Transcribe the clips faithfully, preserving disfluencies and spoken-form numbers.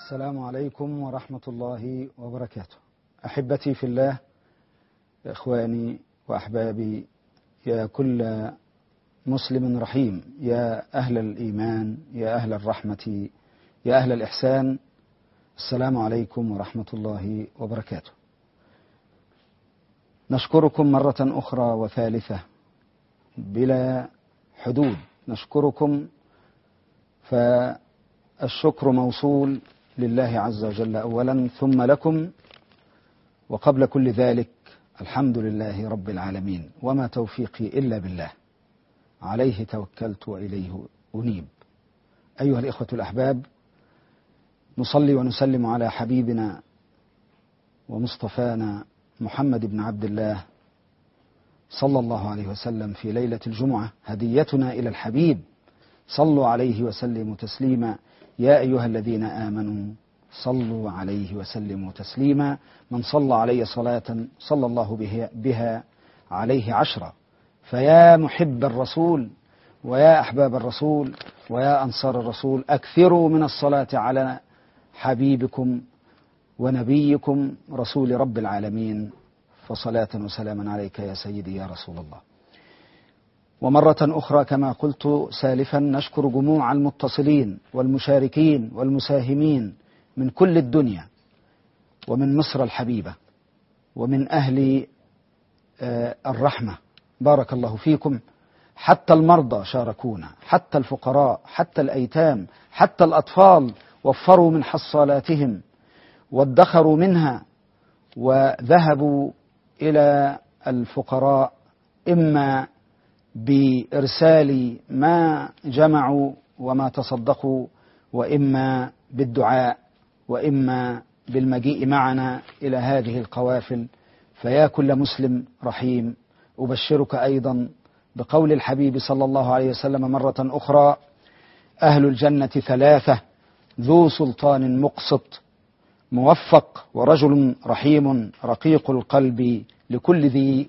السلام عليكم ورحمة الله وبركاته. أحبتي في الله، إخواني وأحبابي، يا كل مسلم رحيم، يا أهل الإيمان، يا أهل الرحمة، يا أهل الإحسان، السلام عليكم ورحمة الله وبركاته. نشكركم مرة أخرى وثالثة بلا حدود، نشكركم، فالشكر موصول لله عز وجل أولا ثم لكم، وقبل كل ذلك الحمد لله رب العالمين، وما توفيقي إلا بالله، عليه توكلت وإليه أنيب. أيها الإخوة الأحباب، نصلي ونسلم على حبيبنا ومصطفانا محمد بن عبد الله صلى الله عليه وسلم في ليلة الجمعة، هديتنا إلى الحبيب، صلوا عليه وسلموا تسليما. يا أيها الذين آمنوا صلوا عليه وسلموا تسليما. من صلى علي صلاة صلى الله بها, بها عليه عشرة. فيا محب الرسول ويا أحباب الرسول ويا أنصار الرسول، أكثروا من الصلاة على حبيبكم ونبيكم رسول رب العالمين، فصلاة وسلاما عليك يا سيدي يا رسول الله. ومرة أخرى كما قلت سالفا، نشكر جموع المتصلين والمشاركين والمساهمين من كل الدنيا، ومن مصر الحبيبة، ومن أهل الرحمة، بارك الله فيكم. حتى المرضى شاركونا، حتى الفقراء، حتى الأيتام، حتى الأطفال وفروا من حصالاتهم وادخروا منها وذهبوا إلى الفقراء، إما بإرسال ما جمعوا وما تصدقوا، وإما بالدعاء، وإما بالمجيء معنا إلى هذه القوافل. فيا كل مسلم رحيم، أبشرك أيضا بقول الحبيب صلى الله عليه وسلم مرة أخرى: أهل الجنة ثلاثة: ذو سلطان مقسط، موفق، ورجل رحيم رقيق القلب لكل ذي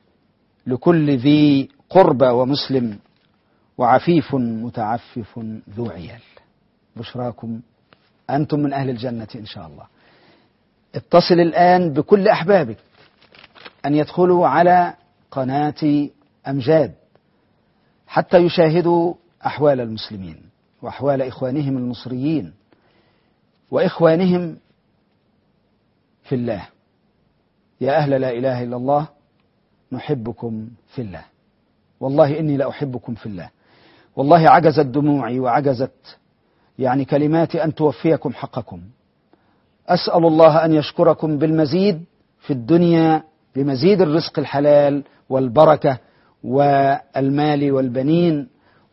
لكل ذي قربى ومسلم، وعفيف متعفف ذو عيال. بشراكم، أنتم من أهل الجنة إن شاء الله. اتصل الآن بكل أحبابك أن يدخلوا على قناة أمجاد حتى يشاهدوا أحوال المسلمين وأحوال إخوانهم المصريين وإخوانهم في الله. يا أهل لا إله إلا الله، نحبكم في الله، والله إني لأحبكم في الله. والله عجزت دموعي وعجزت يعني كلماتي أن توفيكم حقكم. أسأل الله أن يشكركم بالمزيد في الدنيا، بمزيد الرزق الحلال والبركة والمال والبنين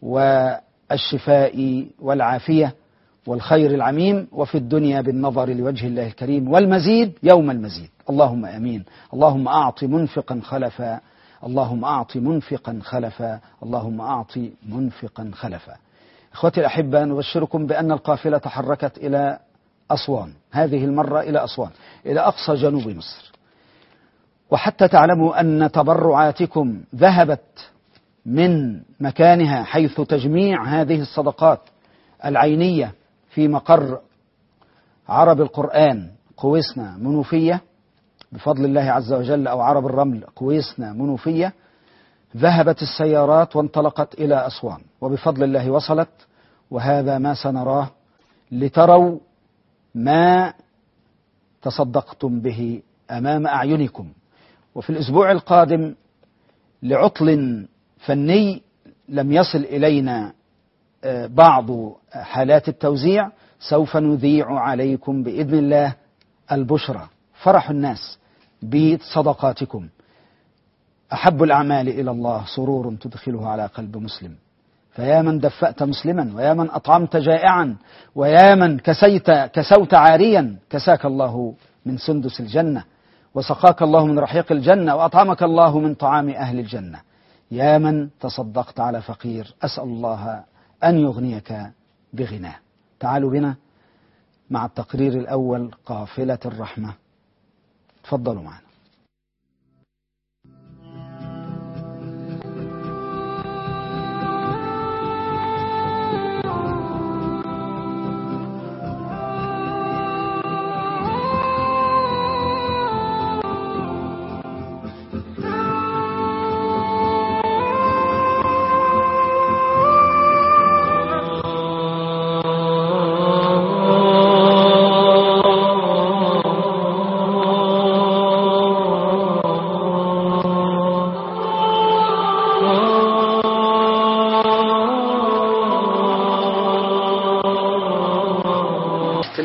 والشفاء والعافية والخير العميم، وفي الدنيا بالنظر لوجه الله الكريم، والمزيد يوم المزيد. اللهم آمين. اللهم أعط منفقا خلفا، اللهم أعط منفقا خلفا، اللهم أعط منفقا خلفا. إخوتي الأحبة، نبشركم بأن القافلة تحركت إلى أسوان، هذه المرة إلى أسوان، إلى أقصى جنوب مصر. وحتى تعلموا أن تبرعاتكم ذهبت من مكانها، حيث تجميع هذه الصدقات العينية في مقر عرب القرآن قويسنا منوفية بفضل الله عز وجل، أو عرب الرمل قويسنا منوفية. ذهبت السيارات وانطلقت إلى أسوان، وبفضل الله وصلت، وهذا ما سنراه لتروا ما تصدقتم به أمام أعينكم. وفي الأسبوع القادم لعطل فني لم يصل إلينا بعض حالات التوزيع، سوف نذيع عليكم بإذن الله البشرى، فرح الناس بصدقاتكم. أحب الأعمال إلى الله سرور تدخله على قلب مسلم. فيا من دفأت مسلما، ويا من أطعمت جائعا، ويا من كسيت كسوت عاريا، كساك الله من سندس الجنة، وسقاك الله من رحيق الجنة، وأطعمك الله من طعام أهل الجنة. يا من تصدقت على فقير، أسأل الله أن يغنيك بغناه. تعالوا بنا مع التقرير الأول، قافلة الرحمة. تفضلوا معنا.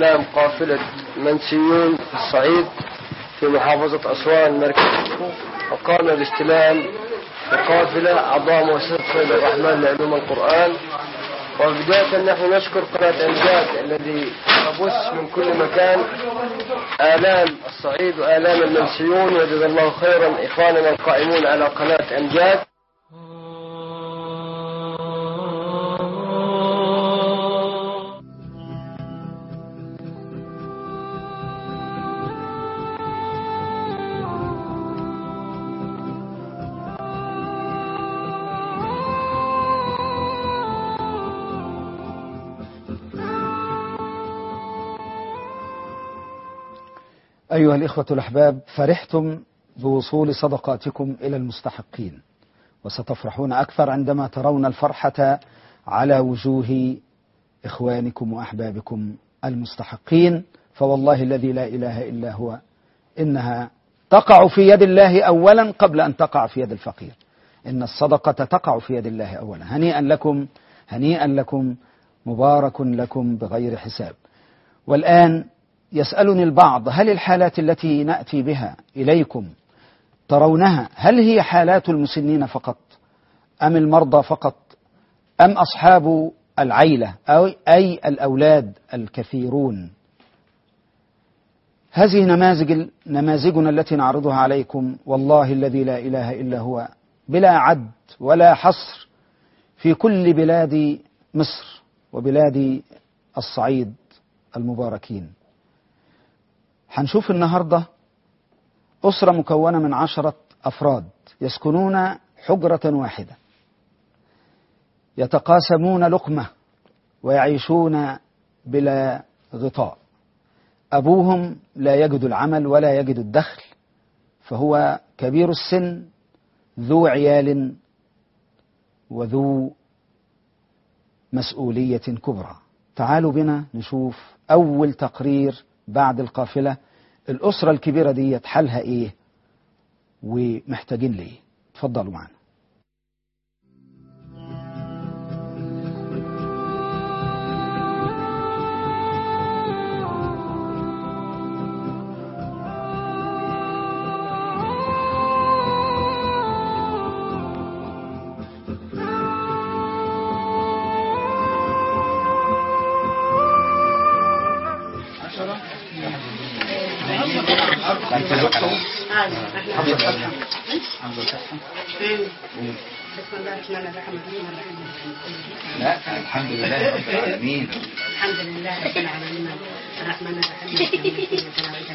استلام قافلة منسيون في الصعيد في محافظة أسوان مركز، وقام باستلام قافلة أعضاء مؤسسة فيض الرحمن لعلوم القرآن. وبداية نحن نشكر قناة أمجاد الذي تبث من كل مكان آلام الصعيد وآلام المنسيون، وجزا الله خيرا إخواننا القائمون على قناة أمجاد. أيها الإخوة الأحباب، فرحتم بوصول صدقاتكم إلى المستحقين، وستفرحون أكثر عندما ترون الفرحة على وجوه إخوانكم وأحبابكم المستحقين. فوالله الذي لا إله إلا هو إنها تقع في يد الله أولا قبل أن تقع في يد الفقير. إن الصدقة تقع في يد الله أولا. هنيئا لكم، هنيئا لكم، مبارك لكم بغير حساب. والآن يسألني البعض: هل الحالات التي نأتي بها إليكم ترونها هل هي حالات المسنين فقط، أم المرضى فقط، أم أصحاب العيلة، أو أي الأولاد الكثيرون؟ هذه نماذج نماذجنا التي نعرضها عليكم والله الذي لا إله إلا هو بلا عد ولا حصر في كل بلاد مصر وبلاد الصعيد المباركين. هنشوف النهاردة أسرة مكونة من عشرة أفراد يسكنون حجرة واحدة، يتقاسمون لقمة ويعيشون بلا غطاء. أبوهم لا يجد العمل ولا يجد الدخل، فهو كبير السن ذو عيال وذو مسؤولية كبرى. تعالوا بنا نشوف أول تقرير بعد القافلة. الأسرة الكبيرة دي حالها إيه ومحتاجين ليه؟ تفضلوا معنا. بسم الله الرحمن الرحيم. لا الحمد لله رب العالمين. الحمد لله رب العالمين الرحمن الرحيم.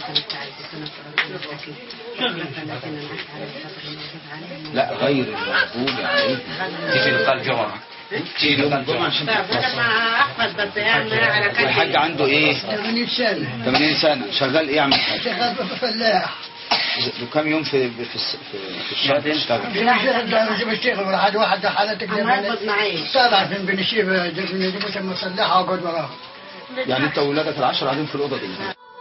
لا غير المغضوب عليهم. تيجي لقاء الجمعة. تيجي لقاء الجمعة عشان أحمد بس يعني على كده. والحاج عنده إيه؟ ثمانين سنة. ثمانين سنة. شغال إيه يا عم الحاج؟ شغال فلاح. وكم يوم في في في, في الشهر تشتغل؟ بنشتغل بشتغل واحد واحد حالتك طالع في بنشيب بنجيب مسلحة وقعد وراها. يعني أنت وولادك العشرة قاعدين في الأوضة دي؟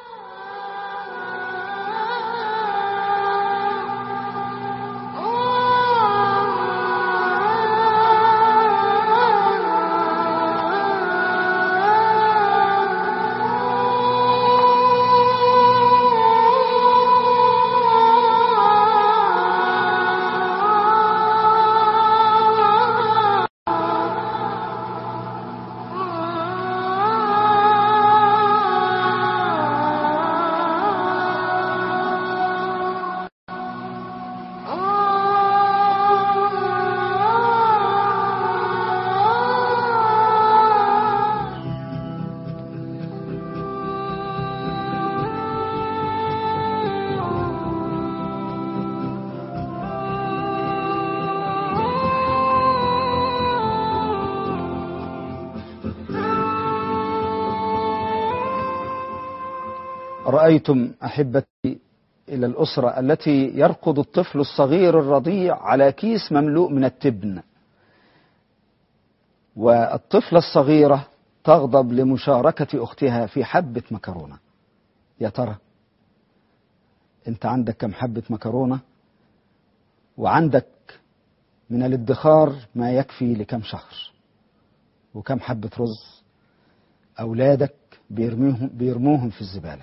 رأيتم أحبتي إلى الأسرة التي يرقد الطفل الصغير الرضيع على كيس مملوء من التبن، والطفلة الصغيرة تغضب لمشاركة أختها في حبة مكرونة. يا ترى أنت عندك كم حبة مكرونة؟ وعندك من الادخار ما يكفي لكم شهر؟ وكم حبة رز؟ أولادك بيرموهم, بيرموهم في الزبالة.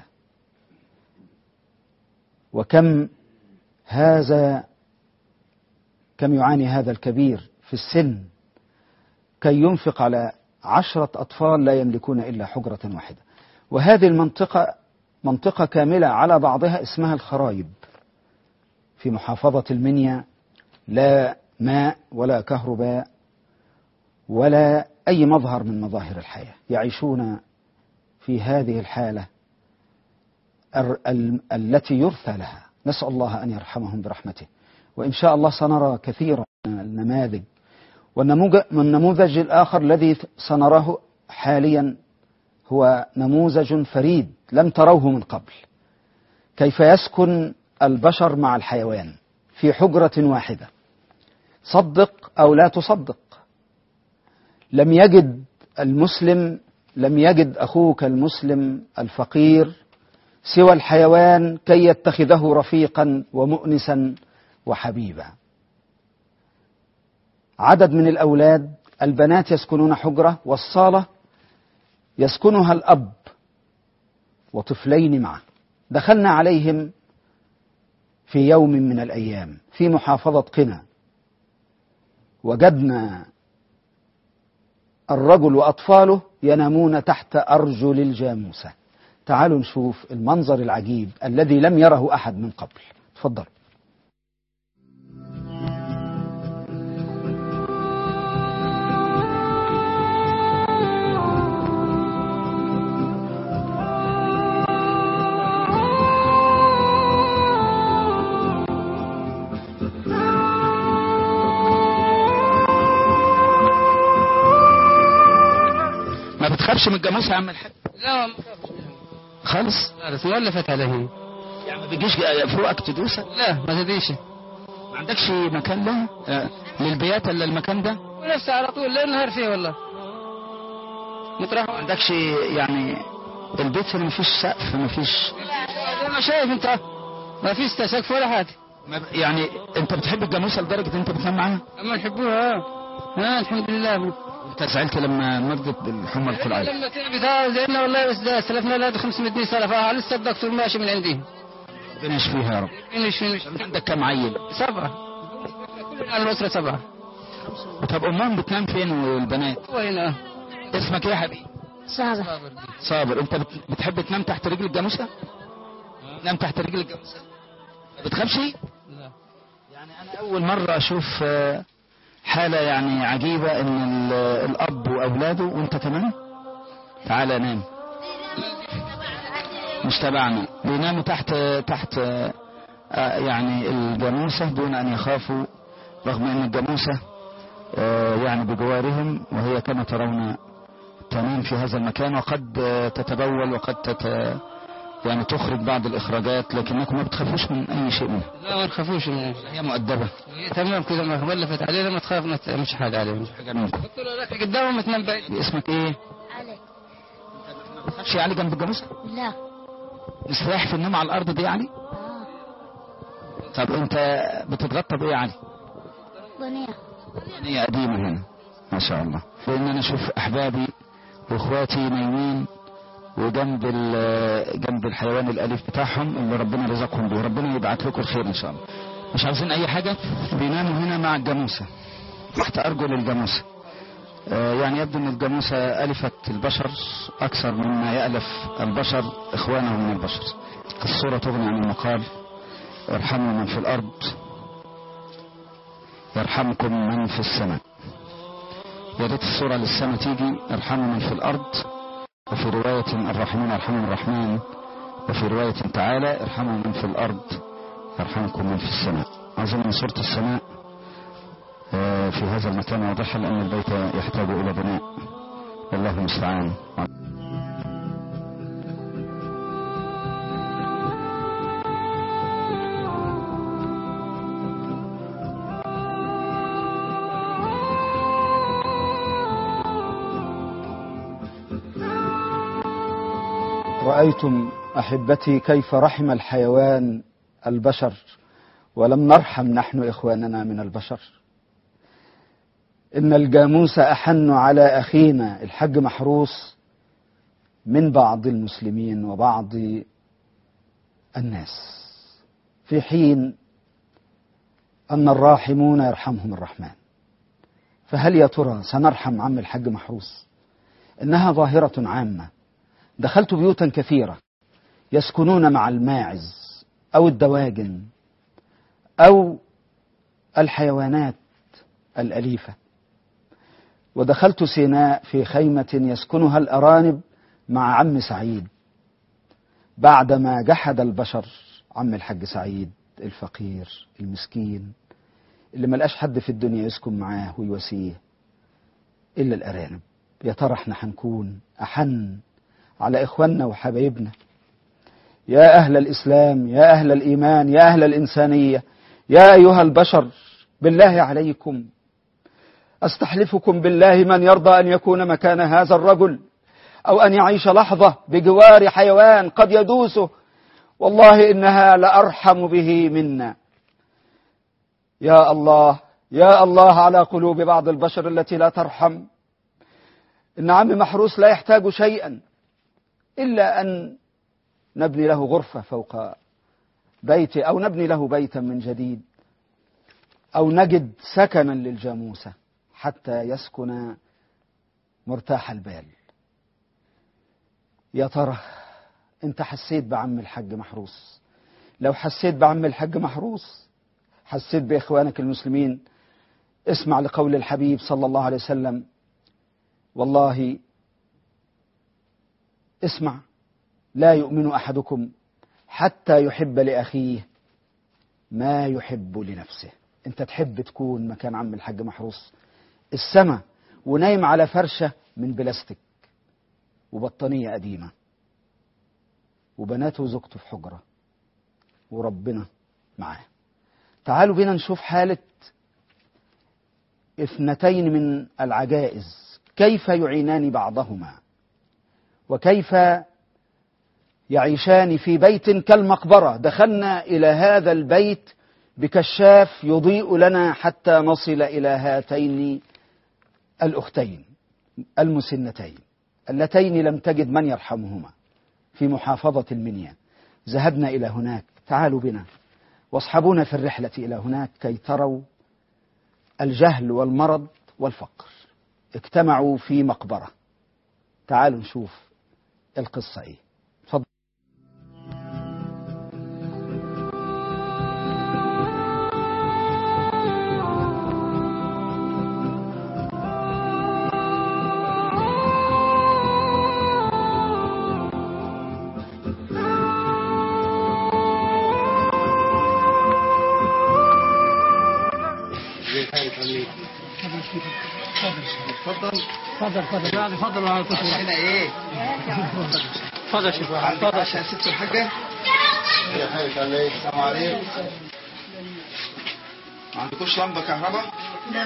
وكم هذا كم يعاني هذا الكبير في السن كي ينفق على عشرة أطفال لا يملكون إلا حجرة واحدة. وهذه المنطقة منطقة كاملة على بعضها اسمها الخرايب في محافظة المنيا، لا ماء ولا كهرباء ولا أي مظهر من مظاهر الحياة، يعيشون في هذه الحالة التي يرثى لها. نسأل الله أن يرحمهم برحمته. وإن شاء الله سنرى كثيرا من النماذج. والنموذج الآخر الذي سنراه حاليا هو نموذج فريد لم تروه من قبل، كيف يسكن البشر مع الحيوان في حجرة واحدة. صدق أو لا تصدق، لم يجد المسلم لم يجد أخوك المسلم الفقير سوى الحيوان كي يتخذه رفيقا ومؤنسا وحبيبا. عدد من الأولاد، البنات يسكنون حجرة، والصالة يسكنها الأب وطفلين معه. دخلنا عليهم في يوم من الأيام في محافظة قنا، وجدنا الرجل وأطفاله ينامون تحت أرجل الجاموسة. تعالوا نشوف المنظر العجيب الذي لم يره أحد من قبل. تفضل. ما بتخافش من الجاموسة يا عم الحاج؟ لا ما بخافش خالص؟ خالص، مولفت عليه. يعني ما بيجيش فوقك تدوسك؟ لا ما تديش. ما عندكش مكان لها آه. للبيات الا المكان ده؟ ونفسه على طول ليل نهار فيه والله. مطرح. ما عندكش يعني البيت اللي ما فيش سقف، ما فيش؟ زي ما شايف انت ما فيش سقف ولا حاجه. يعني انت بتحب الجاموسه لدرجه انت بتنام معاها؟ اما نحبوها اه اه الحمد لله. انت زعلت لما مرضت بالحمى القلعيه؟ لما تعبت زينا والله، بس ده سلفنا لها خمسمية جنيه سلفها، لسه الدكتور ماشي من عندي. ربنا يشفيها يا رب. ربنا يشفيها. انت عندك كم عيل؟ سبعه. كلنا الاسره سبعه. طب امهم بتنام فين والبنات؟ وين؟ اسمك ايه يا حبيبي؟ صابر. صابر. انت بتحب تنام تحت رجل الجاموسه؟ نام تحت رجل الجاموسه؟ ما بتخافش؟ لا. يعني انا اول مره اشوف حالة يعني عجيبة ان الاب واولاده وانت كمان تعالى نام مش تبعنا بيناموا تحت تحت يعني الجاموسة دون ان يخافوا، رغم ان الجاموسة يعني بجوارهم، وهي كما ترون تنام في هذا المكان، وقد تتبول وقد تت يعني تخرج بعض الإخراجات، لكنكم ما بتخافوش من أي شيء منها؟ لا ما نخافوش منها، هي مؤدبة. هي تمام كذا، ما ولفت علينا ما تخاف، ما مش حاجة علينا، مش حاجة منكم. قلت له لك قدامهم تنام بعيد. اسمك إيه؟ علي. ما بتخافش علي جنب الجاموسة؟ لا. مستريح في النوم على الأرض دي يا علي؟ اه. طب أنت بتتغطى بإيه يا علي؟ بنية. بنية قديمة هنا ما شاء الله. لأن أنا أشوف أحبابي وإخواتي نايمين وجنب جنب الحيوان الأليف بتاعهم اللي ربنا رزقهم به، ربنا يبعت لكم الخير إن شاء الله. مش عاوزين أي حاجة، بيناموا هنا مع الجاموسة تحت أرجل الجاموسة. آه يعني يبدو أن الجاموسة ألفت البشر أكثر مما يألف البشر إخوانهم من البشر. الصورة تغني عن المقال، ارحموا من في الأرض يرحمكم من في السماء. يا ريت الصورة للسماء تيجي، ارحموا من في الأرض، وفي رواية الراحمون يرحمهم الرحمن، وفي رواية تعالى ارحموا من في الأرض يرحمكم من في السماء. أظن صورة السماء في هذا المكان واضحة، لأن البيت يحتاج إلى بناء، والله المستعان. رأيتم أحبتي كيف رحم الحيوان البشر، ولم نرحم نحن إخواننا من البشر. إن الجاموس أحن على أخينا الحج محروس من بعض المسلمين وبعض الناس، في حين أن الراحمون يرحمهم الرحمن. فهل يا ترى سنرحم عم الحاج محروس؟ إنها ظاهرة عامة. دخلت بيوتا كثيرة يسكنون مع الماعز أو الدواجن أو الحيوانات الأليفة، ودخلت سيناء في خيمة يسكنها الأرانب مع عم سعيد بعدما جحد البشر عم الحاج سعيد الفقير المسكين اللي ملقاش حد في الدنيا يسكن معاه ويواسيه إلا الأرانب. يا ترى احنا هنكون أحن على إخواننا وحبايبنا؟ يا أهل الإسلام، يا أهل الإيمان، يا أهل الإنسانية، يا أيها البشر، بالله عليكم أستحلفكم بالله من يرضى أن يكون مكان هذا الرجل أو أن يعيش لحظة بجوار حيوان قد يدوسه، والله إنها لأرحم به منا. يا الله يا الله على قلوب بعض البشر التي لا ترحم. إن عم محروس لا يحتاج شيئا إلا أن نبني له غرفة فوق بيته، أو نبني له بيتا من جديد، أو نجد سكنا للجاموسة حتى يسكن مرتاح البال. يا ترى انت حسيت بعم الحاج محروس؟ لو حسيت بعم الحاج محروس حسيت بإخوانك المسلمين. اسمع لقول الحبيب صلى الله عليه وسلم، والله اسمع، لا يؤمن أحدكم حتى يحب لأخيه ما يحب لنفسه. انت تحب تكون مكان عم الحاج محروس السما ونايم على فرشة من بلاستيك وبطانية قديمة وبناته وزوجته في حجرة وربنا معاه. تعالوا بينا نشوف حالة اثنتين من العجائز كيف يعينان بعضهما وكيف يعيشان في بيت كالمقبرة. دخلنا إلى هذا البيت بكشاف يضيء لنا حتى نصل إلى هاتين الأختين المسنتين اللتين لم تجد من يرحمهما في محافظة المنيا. ذهبنا إلى هناك. تعالوا بنا واصحبونا في الرحلة إلى هناك كي تروا الجهل والمرض والفقر اجتمعوا في مقبرة. تعالوا نشوف القصة إيه. تفضل. تفضل تفضل تفضل يعني تفضل على الكتب هنا ايه؟ تفضل شوف تفضل عشان ست الحاجة. يا حبيبي عليك. السلام عليكم. ما عندكوش لمبة كهرباء؟ لا.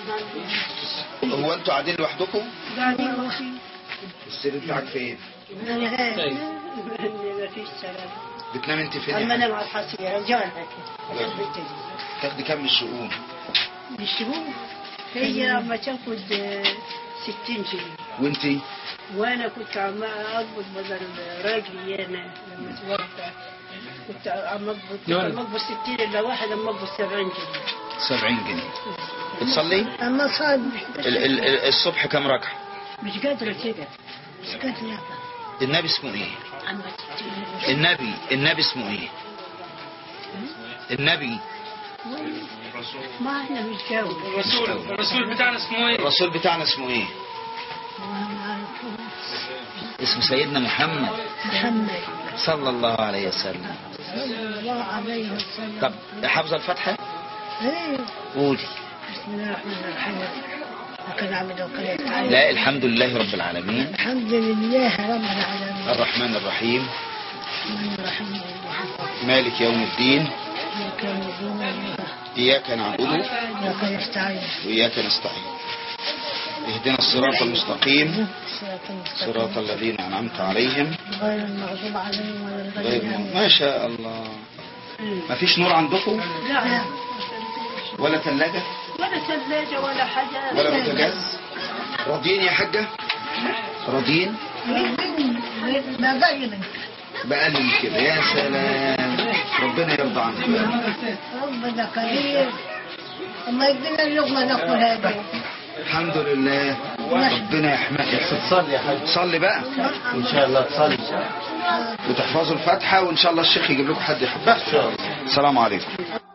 هو انتوا قاعدين لوحدكم؟ قاعدين لوحدي. السرير بتاعك فين؟ انا هنا. ما فيش سلام. بتنام انت فين؟ اما انام على الحصيرة رجعنا كده. تاخدي كام من الشؤون؟ من الشؤون؟ هي عم تاخد ستين جنيه. وانتي؟ وانا كنت عم اقبض بدل راجلي انا لما توفى كنت عم اقبض عم اقبض ستين الا واحد عم اقبض سبعين جنيه. سبعين جنيه. بتصلي؟ اما صلي. الصبح كم ركعة؟ مش قادرة كده. مش قادرة. النبي اسمه ايه؟ النبي النبي اسمه ايه؟ النبي ما احنا مش جاوب. الرسول الرسول بتاعنا اسمه ايه؟ الرسول بتاعنا اسمه ايه؟ اسمه سيدنا محمد. محمد صلى الله عليه وسلم. صلى الله عليه وسلم. طب حافظة الفاتحة؟ ايوه. قولي. بسم الله الرحمن الرحيم. وكان عبد وكان لا الحمد لله رب العالمين. الحمد لله رب العالمين. الرحمن الرحيم. الرحمن الرحيم. مالك يوم الدين. إياك نعبد وإياك نستعين وإياك نستعين. اهدنا الصراط المستقيم صراط الذين أنعمت عليهم غير المغضوب عليهم ولا الضالين. ما شاء الله. ما فيش نور عندكم؟ لا. ولا ثلاجة؟ ولا ثلاجة ولا حاجة ولا بوتاجاز. راضيين يا حاجة؟ راضيين؟ بقلل كده. يا سلام، ربنا يرضى عنك. ربنا كريم، اما يدينا اللقمه ناكلها دي. الحمد لله، ربنا يحميك. تصلي يا حاج. صلي بقى ان شاء الله تصلي وتحفظوا الفاتحه، وان شاء الله الشيخ يجيب لكم حد يحفظها ان شاء الله. السلام عليكم.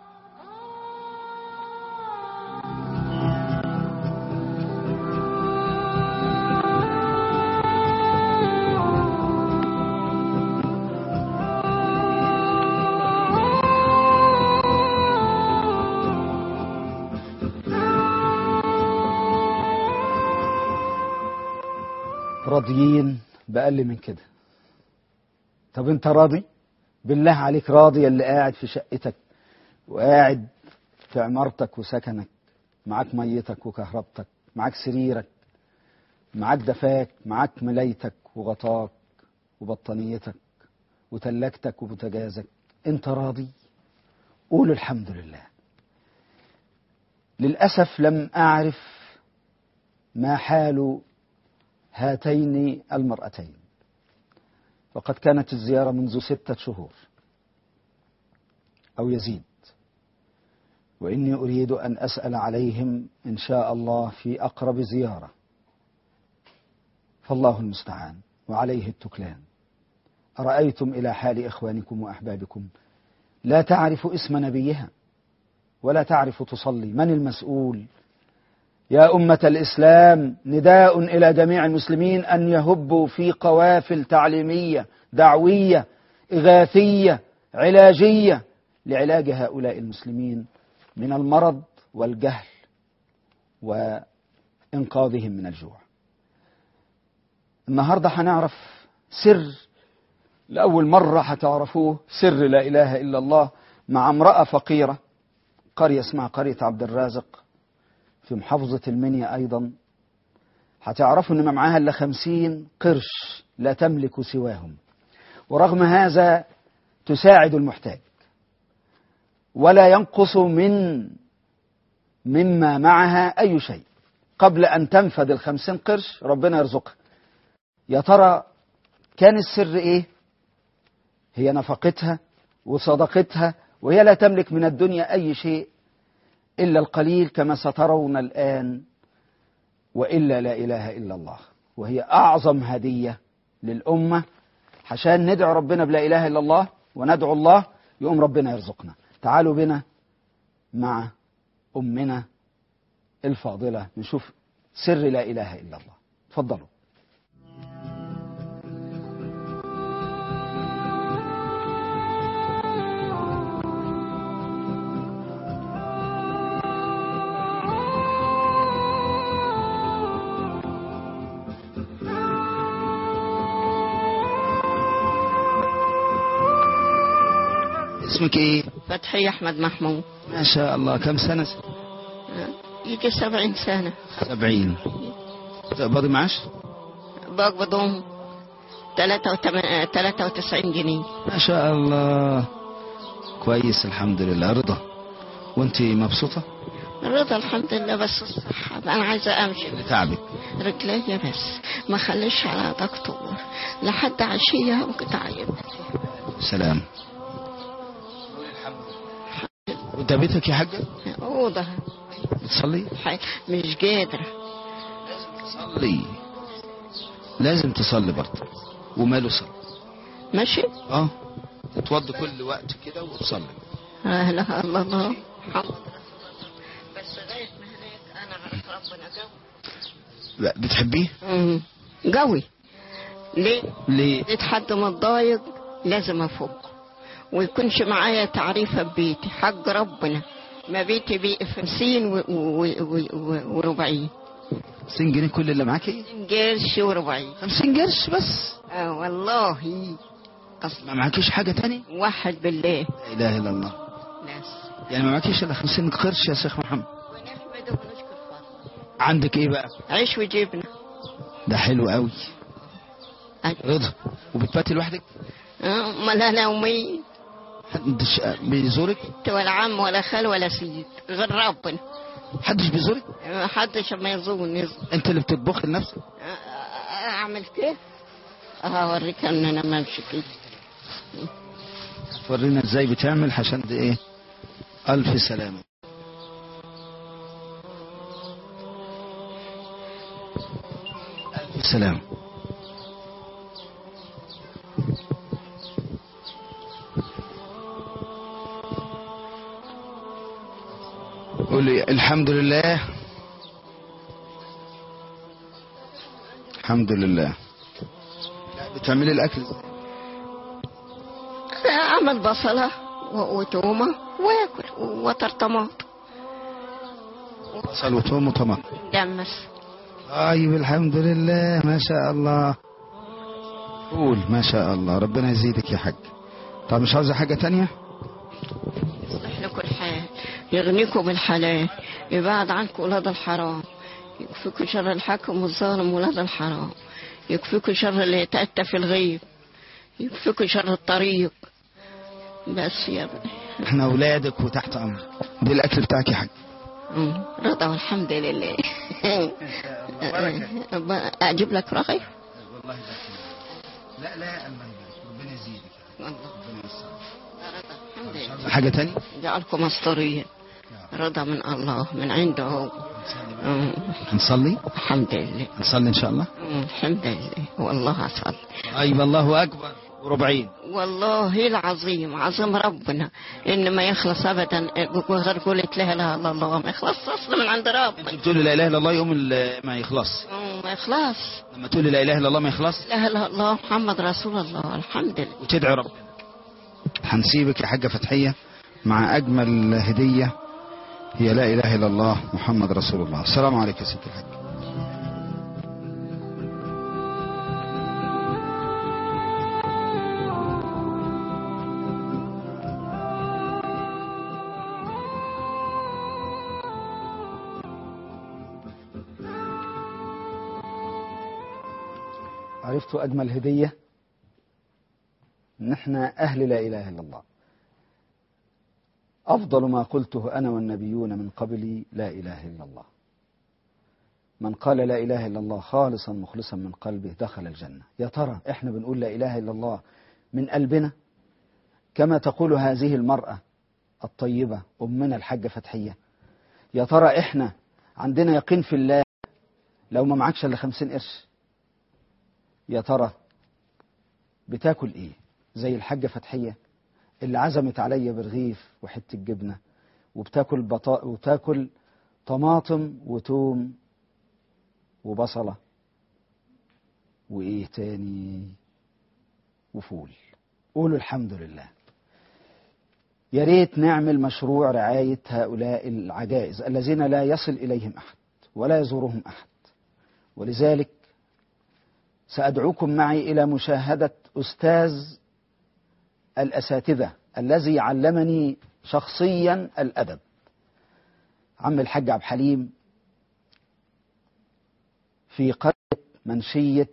راضيين بأقل من كده. طب انت راضي بالله عليك؟ راضي اللي قاعد في شقتك وقاعد في عمارتك وسكنك، معاك ميتك وكهربتك، معاك سريرك، معاك دفاك، معاك ملايتك وغطاك وبطانيتك وتلاجتك وبوتجازك، انت راضي؟ قول الحمد لله. للأسف لم أعرف ما حال هاتين المرأتين، وقد كانت الزيارة منذ ستة شهور أو يزيد، وإني أريد أن أسأل عليهم إن شاء الله في أقرب زيارة، فالله المستعان وعليه التكلان. أرأيتم إلى حال إخوانكم وأحبابكم لا تعرف اسم نبيها ولا تعرف تصلي، من المسؤول؟ يا أمة الإسلام، نداء إلى جميع المسلمين أن يهبوا في قوافل تعليمية دعوية إغاثية علاجية لعلاج هؤلاء المسلمين من المرض والجهل وإنقاذهم من الجوع. النهاردة هنعرف سر، لأول مرة هتعرفوه، سر لا إله إلا الله، مع امرأة فقيرة، قرية اسمها قرية عبد الرازق في محافظة المنيا أيضا. هتعرفوا إن ما معاها إلا خمسين قرش لا تملك سواهم، ورغم هذا تساعد المحتاج ولا ينقص من مما معها أي شيء قبل أن تنفذ الخمسين قرش ربنا يرزقها. يا ترى كان السر إيه؟ هي نفقتها وصدقتها، وهي لا تملك من الدنيا أي شيء إلا القليل كما سترون الآن، وإلا لا إله إلا الله، وهي أعظم هدية للأمة. عشان ندعو ربنا بلا إله إلا الله وندعو الله يقوم ربنا يرزقنا. تعالوا بنا مع أمنا الفاضلة نشوف سر لا إله إلا الله. تفضلوا. اسمك ايه؟ فتحية أحمد محمود. ما شاء الله. كم سنة؟ يجي سبعين سنة. سبعين. تقبضي معاش؟ بقبضهم ثلاثة وتسعين جنيه. ما شاء الله، كويس الحمد لله. رضا، وانت مبسوطة؟ رضا الحمد لله، بس الصحة أنا عايزة أمشي. تعبك؟ رجلي بس ما خليش على دكتور لحد عشية وكتعيب. سلام. وانت بيتك يا حاجة؟ أوضة. بتصلي؟ مش قادرة. لازم تصلي، لازم تصلي برضه. وماله صلي؟ ماشي؟ اه تتوضى كل وقت كده وتصلي. لا اله الا الله. بس لغاية ما هناك أنا عارف ربنا قوي. لا بتحبيه؟ امم قوي. ليه؟ ليه؟ لقيت حد متضايق لازم أفوق، ويكونش معايا تعريفة ببيتي حق ربنا. ما بيتي بي خمسين وربعين. خمسين جنيه كل اللي معاكي؟ قرش وربعين. خمسين قرش بس؟ اه والله. أصلا ما معاكيش حاجة تاني؟ واحد بالله. لا إله إلا الله. ناس. يعني ما معاكيش إلا خمسين قرش يا شيخ محمد؟ ونحمد ونشكر فضله. عندك إيه بقى؟ عيش وجبنة. ده حلو قوي. أي. رضا، وبتباتي لوحدك؟ اه ما لا نومي. محدش بيزورك؟ ولا عم ولا خال ولا سيد غير ربنا. محدش بيزورك؟ محدش ما يزورني. انت اللي بتطبخ لنفسك؟ اعمل كيف؟ هوريك ان انا ماشي كده. ورينا ازاي بتعمل عشان دي ايه. الف سلامة. الف سلامة. قولي الحمد لله. الحمد لله. بتعملي الاكل اعمل بصله وتومه واكل وطرطماط. بصل وتوم وطماطم. دمس. طيب الحمد لله ما شاء الله. قول ما شاء الله. ربنا يزيدك يا حاج. طب مش عاوزه حاجه تانية؟ يصلح لكم الحال، يغنيكم بالحلال، يبعد عنكم ولاد الحرام، يكفيكم شر الحاكم والظالم ولاد الحرام، يكفيكم شر اللي يتأتى في الغيب، يكفيكم شر الطريق. بس يا ابني احنا اولادك وتحت امرك. دي الاكل بتاعك يا حاج. رضا والحمد لله. اجيب لك رغيف؟ والله لا لا الله يبارك. ربنا يزيدك. ربنا يسعدك. حاجه تانية؟ جعلكم مستورين. رضا من الله من عنده هو. هنصلي؟ الحمد لله. هنصلي ان شاء الله؟ الحمد لله والله اصلي. ايوه الله اكبر وربعين. والله العظيم عظيم ربنا ان ما يخلص ابدا غير قولة لا اله الا الله. ما يخلص اصلا من عند ربنا. انت بتقولي لا اله الا الله يوم ما يخلص. ما يخلص. لما تقولي لا اله الا الله ما يخلص. لا اله الا الله محمد رسول الله. الحمد لله. وتدعي ربنا. هنسيبك يا حاجه فتحيه مع اجمل هديه هي لا اله الا الله محمد رسول الله. السلام عليكم يا ست الحاج. عرفت أجمل هدية نحن أهل لا إله إلا الله. أفضل ما قلته أنا والنبيون من قبلي لا إله إلا الله. من قال لا إله إلا الله خالصا مخلصا من قلبه دخل الجنة. يا ترى إحنا بنقول لا إله إلا الله من قلبنا كما تقول هذه المرأة الطيبة أمنا الحاجة فتحية؟ يا ترى إحنا عندنا يقين في الله لو ما معكش إلا خمسين قرش؟ يا ترى بتاكل إيه زي الحاجة فتحية اللي عزمت عليا برغيف وحتة جبنة وبتاكل بطا... وتاكل طماطم وتوم وبصلة وإيه تاني وفول. قولوا الحمد لله. يا ريت نعمل مشروع رعاية هؤلاء العجائز الذين لا يصل إليهم أحد ولا يزورهم أحد. ولذلك سأدعوكم معي إلى مشاهدة أستاذ الأساتذة الذي علمني شخصيا الأدب، عم الحاج عبد الحليم، في قرية منشية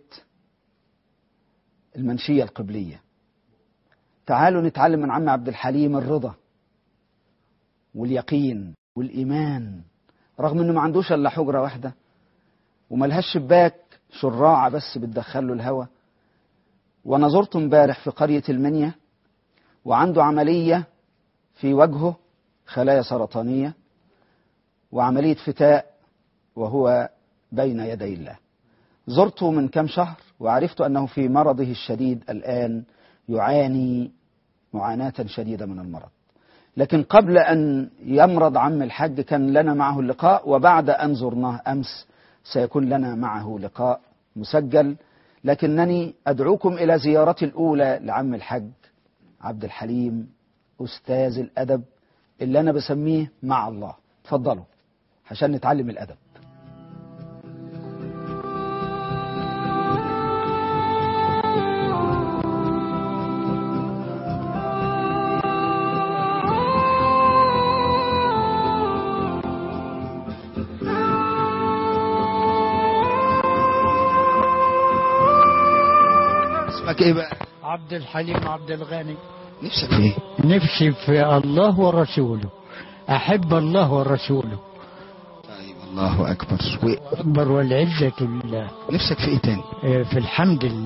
المنشية القبلية. تعالوا نتعلم من عم عبد الحليم الرضا واليقين والإيمان، رغم أنه ما عندوش إلا حجرة واحدة وملهاش شباك، شراعة بس بتدخله الهواء. وأنا زرته امبارح في قرية المنيا وعنده عملية في وجهه، خلايا سرطانية وعملية فتاء وهو بين يدي الله. زرته من كم شهر وعرفت أنه في مرضه الشديد الآن يعاني معاناة شديدة من المرض. لكن قبل أن يمرض عم الحاج كان لنا معه اللقاء، وبعد أن زرناه أمس سيكون لنا معه لقاء مسجل. لكنني أدعوكم إلى زيارتي الأولى لعم الحاج عبد الحليم أستاذ الأدب اللي أنا بسميه مع الله. تفضلوا عشان نتعلم الأدب. اسمك ايه بقى؟ عبد الحليم عبد الغني. نفسك في ايه؟ نفسي في الله ورسوله، احب الله ورسوله. طيب الله اكبر. و... اكبر والعزة لله. نفسك في ايه تاني؟ في الحمد لله.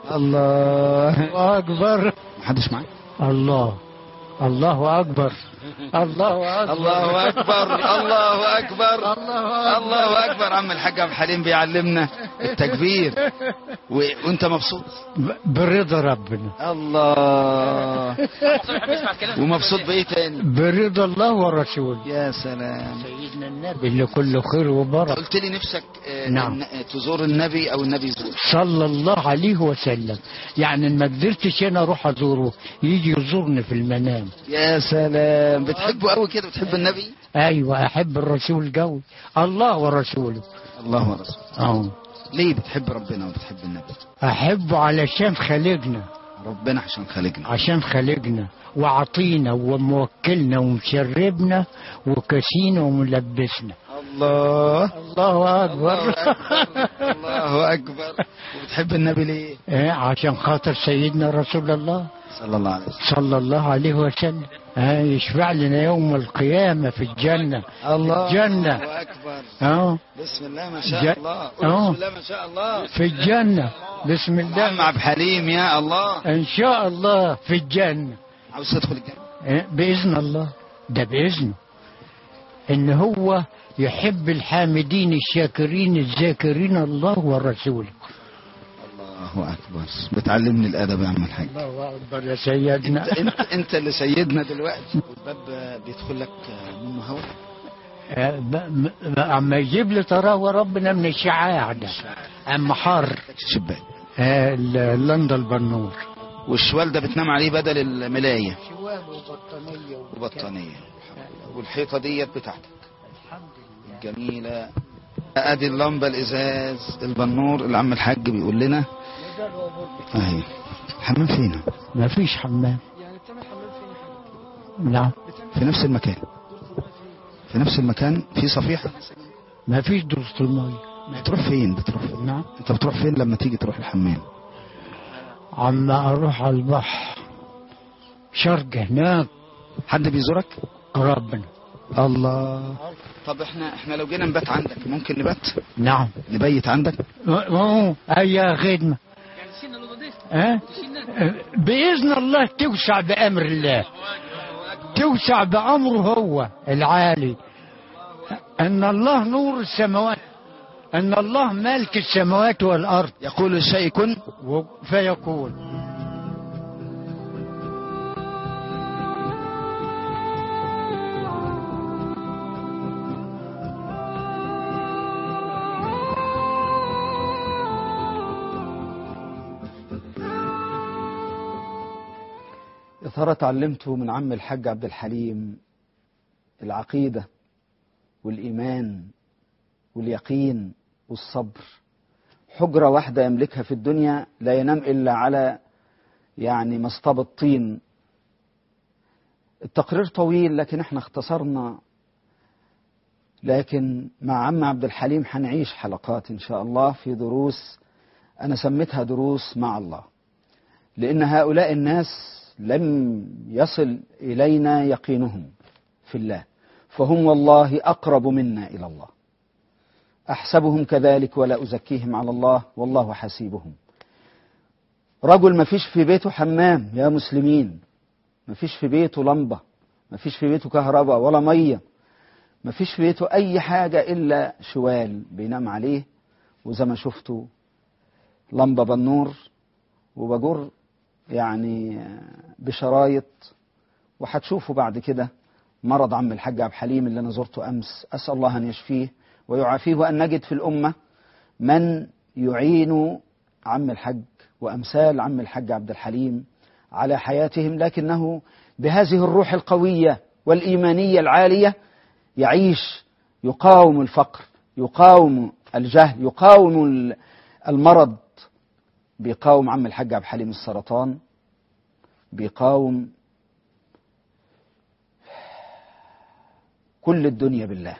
الله أكبر. محدش معاك؟ الله الله أكبر. الله أكبر. الله أكبر. الله أكبر. الله أكبر. عم الحاج عبد الحليم بيعلمنا التكبير و... وانت مبسوط برضا ربنا. الله. ومبسوط بإيه تاني؟ برضا الله ورسوله. يا سلام. سيدنا النبي اللي كله خير وبركة. قلت لي نفسك آه نعم. تزور النبي او النبي يزور صلى الله عليه وسلم. يعني ما قدرتش انا اروح ازوره يجي يزورني في المنام. يا سلام. بتحبه قوي كده؟ بتحب النبي؟ ايوه احب الرسول قوي. الله ورسوله. الله ورسوله. اه. ليه بتحب ربنا وبتحب النبي؟ احبه علشان خالقنا. ربنا عشان خالقنا. عشان خالقنا وعطينا وموكلنا ومشربنا وكسينا وملبسنا. الله. الله أكبر. الله أكبر. وبتحب النبي ليه؟ إيه عشان خاطر سيدنا رسول الله صلى الله عليه وسلم. صلى الله عليه وسلم. ها يشفع لنا يوم القيامة في الجنة. الله الجنة. الله أكبر. اه بسم الله ما شاء ج... الله. اه بسم الله ما شاء الله. في الجنة. بسم الله. عم عبد الحليم يا الله. ان شاء الله في الجنة. عاوز تدخل الجنة؟ إيه بإذن الله. ده بإذنه ان هو يحب الحامدين الشاكرين الذاكرين الله ورسوله. الله أكبر. بتعلمني الأدب يا عم الحاج. الله أكبر يا سيدنا. انت, انت, انت اللي سيدنا دلوقتي. والباب بيدخل لك منه هوا. اما يجيب لي طراوه ربنا من الشعاع ده. اما حار شباك. آه لندا البنور. والشوال ده بتنام عليه بدل الملاية. شوال وبطانية وبطانية. والحيطة ديت بتاعتك جميلة. ادي اللمبة الازاز البنور اللي عم الحاج بيقول لنا اهي. الحمام فين؟ ما فيش حمام. يعني بتعمل حمام فين؟ نعم في نفس المكان. في نفس المكان في صفيحة. ما فيش دورة المية. بتروح فين؟ بتروح فين؟ نعم. انت بتروح فين لما تيجي تروح الحمام؟ عما اروح على البحر شرق هناك. حد بيزورك؟ ربنا. الله. طب احنا احنا لو جينا نبات عندك ممكن نبات؟ نعم. نبيت عندك؟ اه اي خدمة. يعني سينا الوظيف. اه بإذن الله توسع بأمر الله. توسع بأمره هو العالي. أن الله نور السماوات. أن الله مالك السماوات والأرض. يقول الشيء كن فيكون. يا ترى تعلمتوا من عم الحاج عبد الحليم العقيدة والإيمان واليقين والصبر. حجرة واحدة يملكها في الدنيا لا ينام إلا على يعني مصطبة طين. التقرير طويل لكن احنا اختصرنا. لكن مع عم عبد الحليم هنعيش حلقات إن شاء الله في دروس أنا سميتها دروس مع الله، لأن هؤلاء الناس لم يصل إلينا يقينهم في الله، فهم والله أقرب منا إلى الله. أحسبهم كذلك ولا أزكيهم على الله والله حسيبهم. رجل ما فيش في بيته حمام يا مسلمين، ما فيش في بيته لمبة، ما فيش في بيته كهرباء ولا مية، ما فيش في بيته أي حاجة إلا شوال بينام عليه، وزي ما شفتوا لمبة بالنور وبجر يعني بشرايط. وهتشوفوا بعد كده مرض عم الحاج عبد الحليم اللي أنا زرته أمس. أسأل الله أن يشفيه ويعافيه، وأن نجد في الأمة من يعين عم الحاج وأمثال عم الحاج عبد الحليم على حياتهم، لكنه بهذه الروح القوية والإيمانية العالية يعيش، يقاوم الفقر، يقاوم الجهل، يقاوم المرض. بيقاوم عم الحاج عبد الحليم السرطان، بيقاوم كل الدنيا بالله.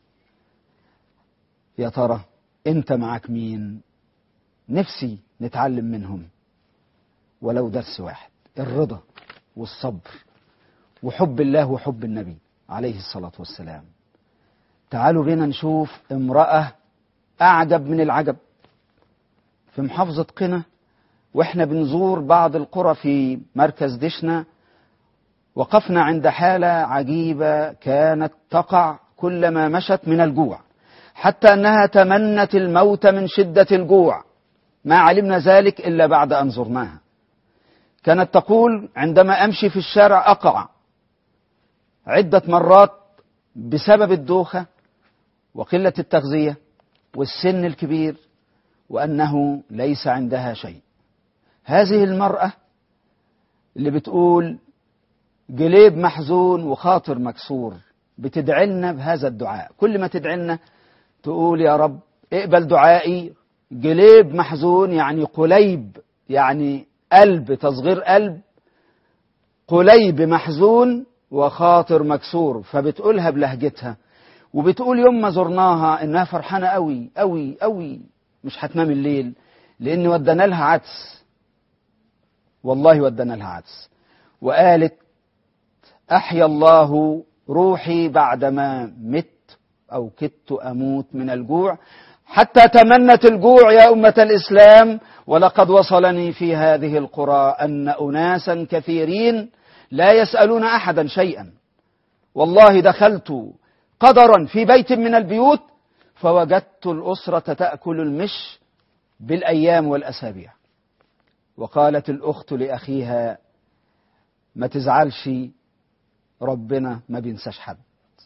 يا ترى انت معك مين؟ نفسي نتعلم منهم ولو درس واحد، الرضا والصبر وحب الله وحب النبي عليه الصلاة والسلام. تعالوا بينا نشوف امرأة أعجب من العجب في محافظة قنا، وإحنا بنزور بعض القرى في مركز دشنا وقفنا عند حالة عجيبة كانت تقع كلما مشت من الجوع، حتى أنها تمنت الموت من شدة الجوع، ما علمنا ذلك إلا بعد أن زرناها. كانت تقول عندما أمشي في الشارع أقع عدة مرات بسبب الدوخة وقلة التغذية والسن الكبير، وأنه ليس عندها شيء. هذه المرأة اللي بتقول جليب محزون وخاطر مكسور بتدعي لنا بهذا الدعاء، كل ما تدعي لنا تقول يا رب اقبل دعائي. جليب محزون يعني قليب، يعني قلب، تصغير قلب، قليب محزون وخاطر مكسور، فبتقولها بلهجتها. وبتقول يوم ما زرناها انها فرحانه قوي قوي قوي، مش هتنام الليل لان ودنا لها عدس، والله ودنا لها عدس. وقالت احيا الله روحي بعدما مت او كدت اموت من الجوع، حتى تمنت الجوع يا أمة الإسلام. ولقد وصلني في هذه القرى أن أناسا كثيرين لا يسألون أحدا شيئا. والله دخلت قدرا في بيت من البيوت فوجدت الأسرة تأكل المش بالأيام والأسابيع. وقالت الأخت لأخيها ما تزعلش، ربنا ما بينساش حد.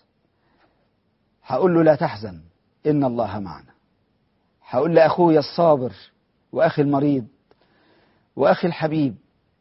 هقول له لا تحزن إن الله معنا. هقول لأخويا الصابر وأخي المريض وأخي الحبيب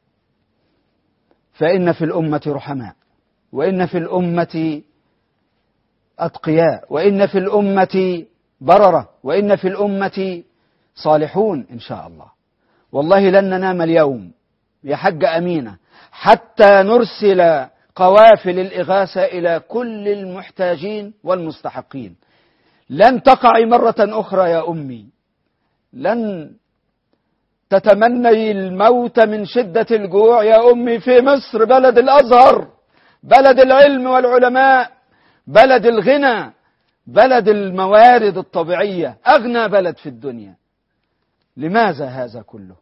فإن في الأمة رحماء، وإن في الأمة أتقياء، وإن في الأمة بررة، وإن في الأمة صالحون إن شاء الله. والله لن ننام اليوم يا حاجة أمينة حتى نرسل قوافل الإغاثة إلى كل المحتاجين والمستحقين. لن تقعي مرة أخرى يا أمي، لن تتمني الموت من شدة الجوع يا أمي. في مصر بلد الأزهر، بلد العلم والعلماء، بلد الغنى، بلد الموارد الطبيعية، أغنى بلد في الدنيا. لماذا هذا كله؟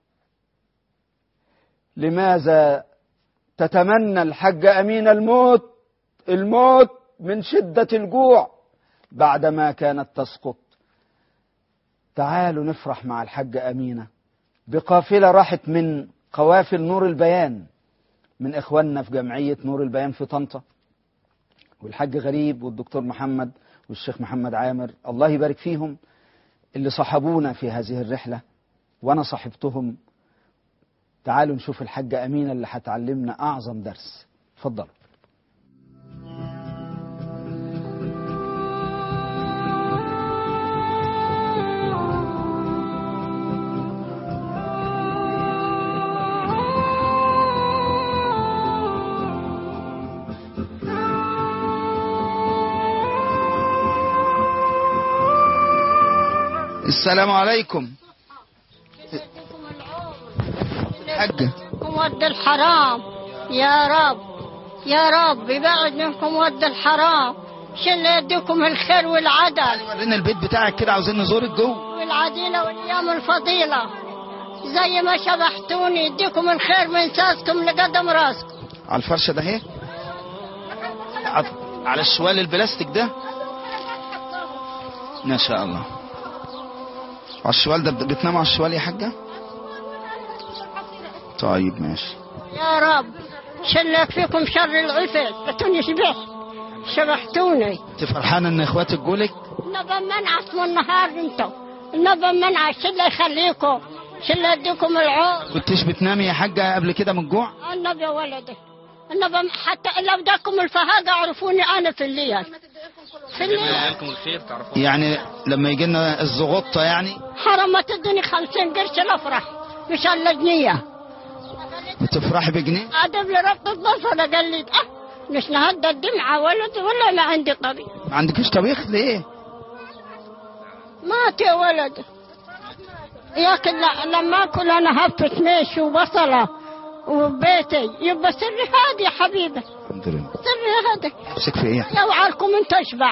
لماذا تتمنى الحاجة أمينة الموت الموت من شدة الجوع بعدما كانت تسقط؟ تعالوا نفرح مع الحاجة أمينة بقافلة راحت من قوافل نور البيان من إخواننا في جمعية نور البيان في طنطا، والحاج غريب والدكتور محمد والشيخ محمد عامر الله يبارك فيهم اللي صحبونا في هذه الرحلة وأنا صحبتهم. تعالوا نشوف الحاجة أمينة اللي هتعلمنا أعظم درس. اتفضلوا. السلام عليكم. حاجة ود الحرام يا رب يا رب يبعد منكم ود الحرام، شل يديكم الخير والعدل. ورينا البيت بتاعك كده، عاوزين نزورك جوه. والعديلة والأيام الفضيلة زي ما شبحتوني، يديكم الخير من ساسكم لقدم راسكم. على الفرشة ده اهي، على الشوال البلاستيك ده ما شاء الله. على الشوال ده بتناموا على الشوال يا حاجة؟ طيب ماشي. يا رب شلك فيكم شر العفت، بتوني شبح شبحتوني. انت فرحانة ان اخواتك جولك؟ النبى منعت من النهار انتو، النبى منعت، شل يخليكم، شل يديكم العون. كنتش بتنامي يا حاجة قبل كده من الجوع؟ النبي يا ولدي النبى، حتى لو داكم الفهاقة عرفوني انا في الليل في الليل. يعني لما يجي لنا الزغطة يعني حرمت الدنيا خمسين قرش الافرح مش الا جنيه. بتفرحي بجنيه؟ ادب لي ربط البصره قال لي اه مش نهدى الدمعه ولد ولا ما عندي طبيخ. ما عندكش طبيخ ليه؟ مات يا ولد ياكل لما اكل انا هفت ميش وبصله وبيتي يبقى سري هادي يا حبيبي. الحمد لله. سري هادي. نفسك في ايه؟ يوعركم انت اشبع.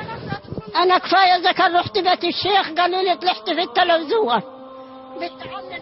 انا كفايه اذا كان رحت بيت الشيخ قالوا لي طلعت في التلفزيون بنت عمي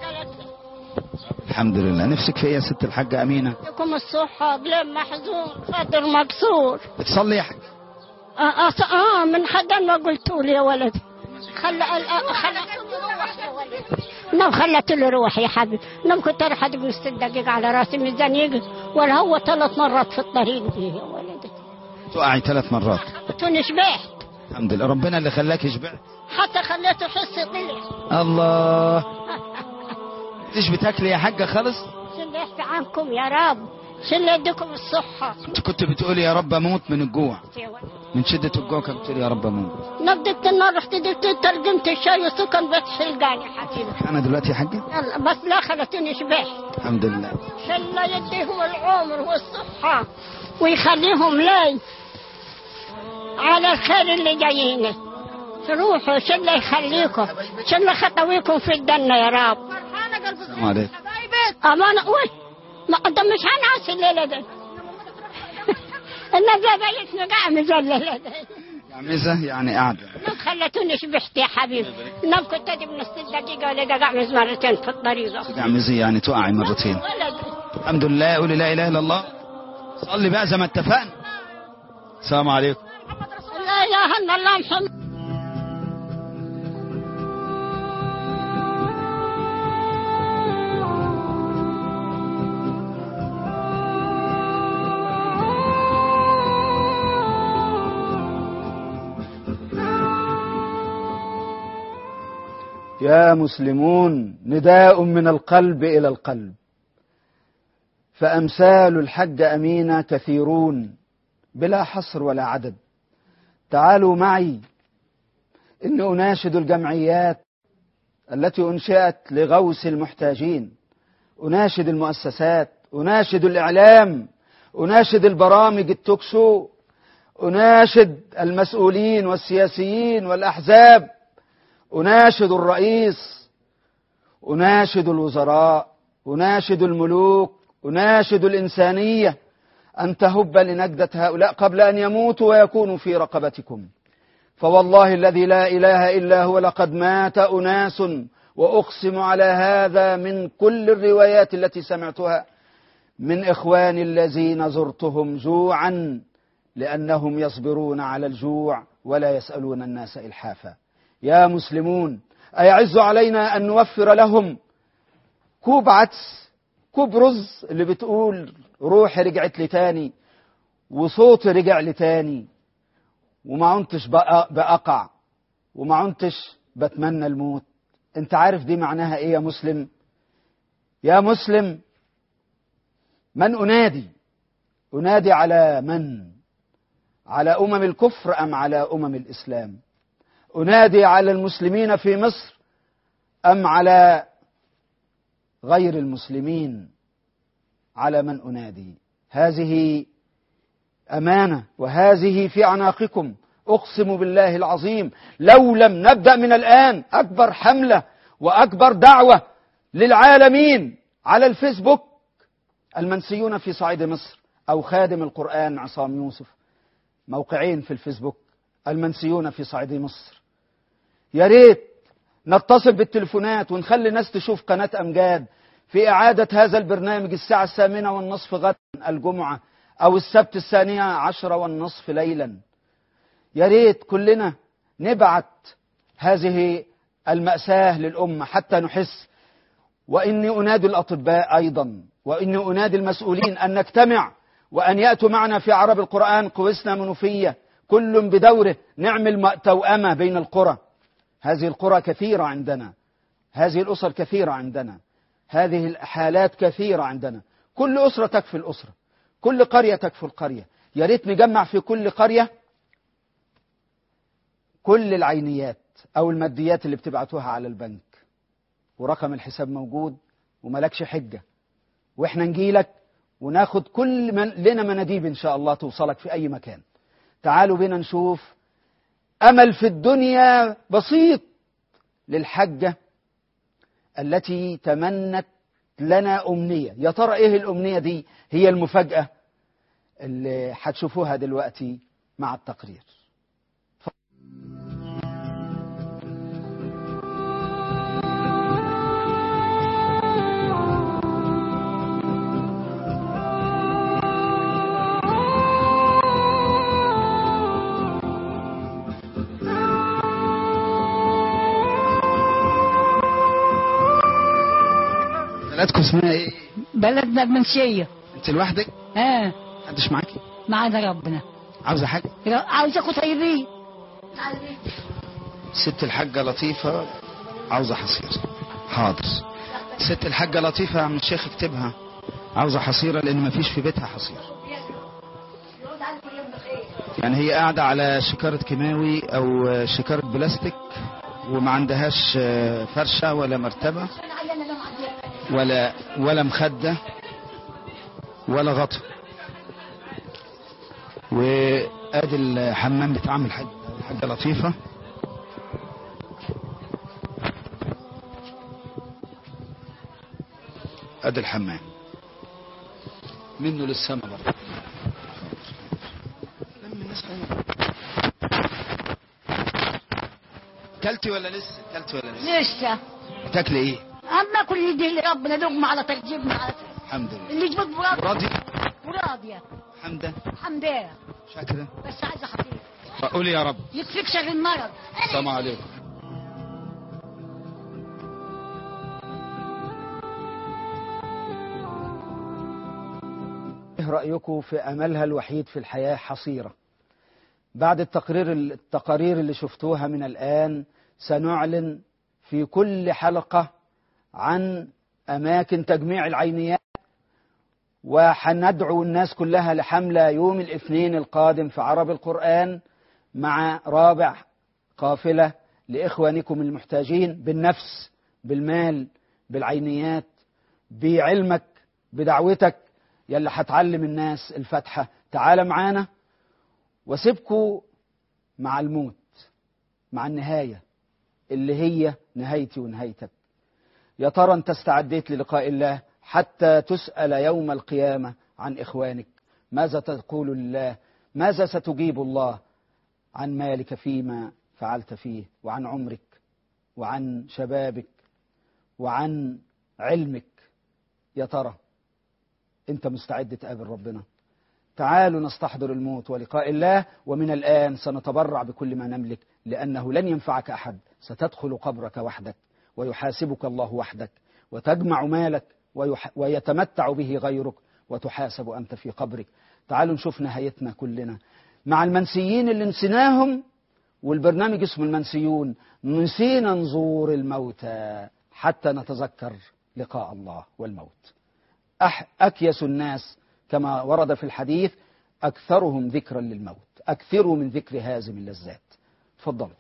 الحمد لله. نفسك في ايه يا ست الحاجة أمينة؟ لكم الصحة قلب محزون خاطر مكسور. بتصلي يا حاجة؟ آه, آه, آه من حدا ما قلتوا لي يا ولدي. خل خلت له روح يا ولدي. نم خلت له روح يا حبيبي. نم كنت أروح أدق ست دقيقة على راسي ميزان يجي ولا هو ثلاث مرات في الطريق دي يا ولدي. تقعي ثلاث مرات؟ توني شبعت. الحمد لله. ربنا اللي خلاك شبعت. حتى خليته حسي طلع. الله. مش بتاكلي يا حاجة خالص؟ شل يحفي عنكم يا رب. شل يديكم الصحة. انت كنت بتقولي يا رب اموت من الجوع. من شدة الجوع كنت بتقولي يا رب اموت. نبدت النار رحت دلت ترجمت الشاي وسكن بيت حلقان يا حبيبي. انا دلوقتي يا حاجة؟ يلا بس لا خلتني شبعت. الحمد لله. شل يديهم العمر والصحة ويخليهم لي على الخير اللي جاييني. روحوا شل يخليكم شل خطويكم في الجنة يا رب. السلام عليكم. أمانة قول ما قدم مش هنعس الليلة دي. النبي بيتنا قاعمزة الليلة دي. قاعمزة يعني قاعدة. نم خلتوني شبحت يا حبيبي. نم كنت أجي من الست دقيقة ولا قاعمز مرتين في الطريق. قاعمزة يعني تقعي مرتين. الحمد لله. قولي لا إله إلا الله. صلي بقى زي ما اتفقنا. السلام عليكم. لا إله إلا الله محمد. يا مسلمون نداء من القلب إلى القلب، فأمثال الحج أمينة كثيرون بلا حصر ولا عدد. تعالوا معي إني أناشد الجمعيات التي أنشأت لغوث المحتاجين، أناشد المؤسسات، أناشد الإعلام، أناشد البرامج التوكشو، أناشد المسؤولين والسياسيين والأحزاب، أناشد الرئيس، أناشد الوزراء، أناشد الملوك، أناشد الإنسانية أن تهب لنجدة هؤلاء قبل أن يموتوا ويكونوا في رقبتكم. فوالله الذي لا إله إلا هو لقد مات أناس، وأقسم على هذا من كل الروايات التي سمعتها من إخواني الذين زرتهم جوعا، لأنهم يصبرون على الجوع ولا يسألون الناس إلحافا. يا مسلمون أيعز علينا أن نوفر لهم كوب عدس، كوب رز، اللي بتقول روحي رجعت لي تاني وصوتي رجع لي تاني وما عنتش بأقع وما عنتش بتمنى الموت. انت عارف دي معناها ايه يا مسلم؟ يا مسلم، من أنادي؟ أنادي على من؟ على أمم الكفر أم على أمم الإسلام؟ أنادي على المسلمين في مصر أم على غير المسلمين؟ على من أنادي؟ هذه أمانة وهذه في أعناقكم. أقسم بالله العظيم لو لم نبدأ من الآن أكبر حملة وأكبر دعوة للعالمين على الفيسبوك، المنسيون في صعيد مصر أو خادم القرآن عصام يوسف، موقعين في الفيسبوك، المنسيون في صعيد مصر. يا ريت نتصل بالتليفونات ونخلي الناس تشوف قناة أمجاد في إعادة هذا البرنامج الساعة الثامنة والنصف غدا الجمعة أو السبت الثانية عشرة والنصف ليلا. يا ريت كلنا نبعت هذه المأساة للأمة حتى نحس. وإني أنادي الأطباء أيضا، وإني أنادي المسؤولين أن نجتمع وأن يأتوا معنا في عرب القرآن قوسنا منوفية، كل بدوره نعمل توأمة بين القرى. هذه القرى كثيرة عندنا، هذه الأسر كثيرة عندنا، هذه الحالات كثيرة عندنا، كل أسرة تكفي الأسرة، كل قرية تكفي القرية. يا ريت نجمع في كل قرية كل العينيات أو الماديات اللي بتبعتوها على البنك، ورقم الحساب موجود وملكش حجة، وإحنا نجيلك وناخد كل من لنا مناديب إن شاء الله توصلك في أي مكان. تعالوا بنا نشوف أمل في الدنيا بسيط للحجة التي تمنت لنا أمنية. يا ترى إيه الأمنية دي؟ هي المفاجأة اللي هتشوفوها دلوقتي مع التقرير. بلدكم اسمها ايه؟ بلدنا المنشية. انت لوحدك؟ اه. محدش معاكي؟ معانا ربنا. عاوزة حاجة؟ عاوزاكوا طيبين. ست الحاجة لطيفة عاوزة حصير. حاضر. ست الحاجة لطيفة يا عم الشيخ اكتبها، عاوزة حصيرة لأن مفيش في بيتها حصير. يعني هي قاعدة على شكارة كيماوي أو شكارة بلاستيك وما عندهاش فرشة ولا مرتبة ولا ولا مخدة ولا غطا. وادي الحمام بتاع عم الحاج الحاجة لطيفة. ادي الحمام منه للسما برضه. كلتي ولا لسه؟ كلتي ولا لسه؟ لسه. تاكلي ايه؟ اما كل اللي يديه ربنا لقمه على ترجيبنا على الحمد لله. اللي يجيبك مراد. راضي؟ وراضيه. حمدا. حمدا. شاكرة. بس عايزه حقيقه. قولي يا رب. يكفيك شر المرض. السلام عليكم. ايه رأيكم في أملها الوحيد في الحياة حصيرة؟ بعد التقرير التقارير اللي شفتوها من الآن سنعلن في كل حلقة عن أماكن تجميع العينيات، وحندعو الناس كلها لحملة يوم الاثنين القادم في عرب القرآن مع رابع قافلة لإخوانكم المحتاجين بالنفس بالمال بالعينيات بعلمك بدعوتك يلي هتعلم الناس الفتحة. تعال معانا وسيبكوا مع الموت، مع النهاية اللي هي نهايتي ونهايتك. يا ترى انت استعديت للقاء الله حتى تسأل يوم القيامة عن إخوانك؟ ماذا تقول لله؟ ماذا ستجيب الله عن مالك فيما فعلت فيه، وعن عمرك وعن شبابك وعن علمك؟ يا ترى انت مستعد تقابل ربنا؟ تعالوا نستحضر الموت ولقاء الله، ومن الآن سنتبرع بكل ما نملك، لأنه لن ينفعك أحد. ستدخل قبرك وحدك ويحاسبك الله وحدك، وتجمع مالك ويح... ويتمتع به غيرك، وتحاسب أنت في قبرك. تعالوا نشوف نهايتنا كلنا مع المنسيين اللي نسيناهم، والبرنامج اسمه المنسيون. نسينا نزور الموتى حتى نتذكر لقاء الله والموت. أح... أكيس الناس كما ورد في الحديث أكثرهم ذكرا للموت. أكثروا من ذكر هازم اللذات. تفضلوا.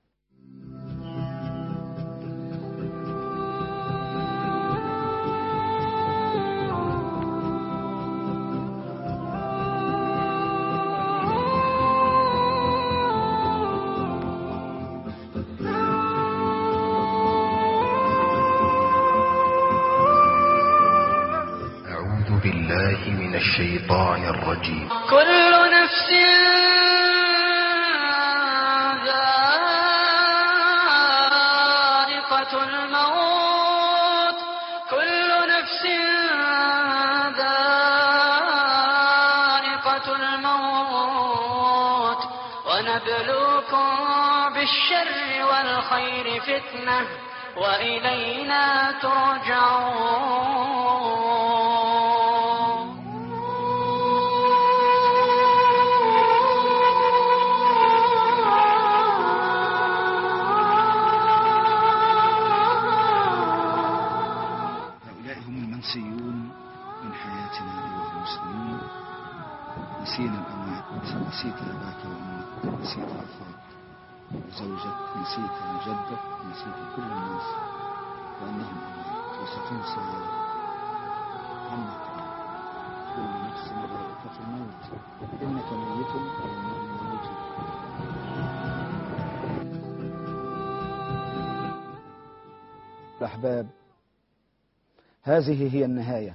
بالله من الشيطان الرجيم. كل نفس ذائقة الموت، كل نفس ذائقة الموت، ونبلوكم بالشر والخير فتنة، وإلينا ترجعون. من حياتنا أيها المسلمين. نسينا الأموات، نسيت أباك وأمك، نسيت أخاك وزوجك، نسيت جدك، نسيت كل الناس وأنهم أموات، وستنسى عمك. كل نفس ذائقة الموت، إنك ميت وإنهم ميتون. الأحباب، هذه هي النهاية.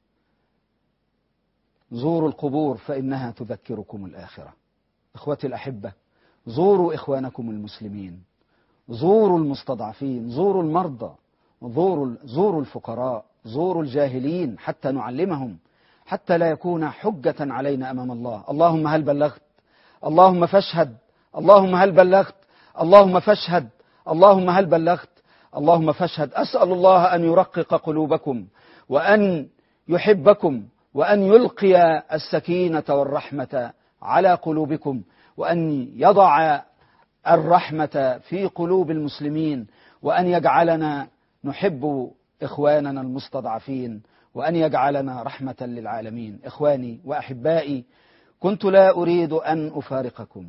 زوروا القبور فإنها تذكركم الآخرة. إخوتي الأحبة، زوروا إخوانكم المسلمين، زوروا المستضعفين، زوروا المرضى، زوروا, زوروا الفقراء، زوروا الجاهلين حتى نعلمهم، حتى لا يكون حجة علينا أمام الله. اللهم هل بلغت؟ اللهم فاشهد. اللهم هل بلغت؟ اللهم فاشهد. اللهم هل بلغت؟ اللهم فاشهد. أسأل الله أن يرقق قلوبكم وأن يحبكم وأن يلقي السكينة والرحمة على قلوبكم، وأن يضع الرحمة في قلوب المسلمين، وأن يجعلنا نحب إخواننا المستضعفين، وأن يجعلنا رحمة للعالمين. إخواني وأحبائي، كنت لا أريد أن أفارقكم.